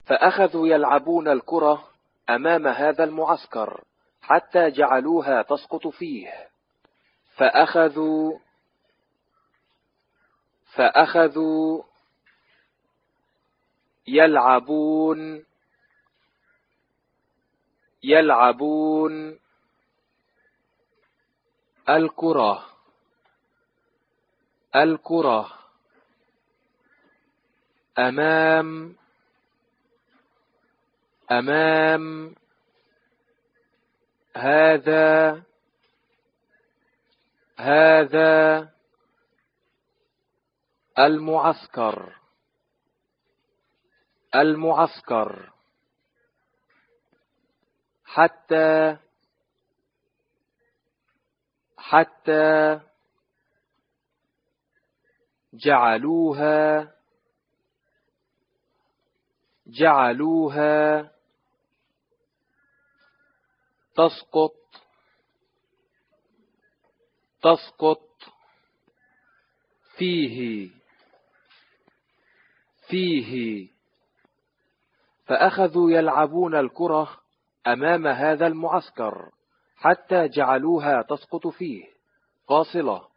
فأخذوا يلعبون الكرة أمام هذا المعسكر حتى جعلوها تسقط فيه. فأخذوا يلعبون الكرة أمام هذا المعسكر حتى جعلوها تسقط فيه. فأخذوا يلعبون الكرة أمام هذا المعسكر حتى جعلوها تسقط فيه. فاصلة.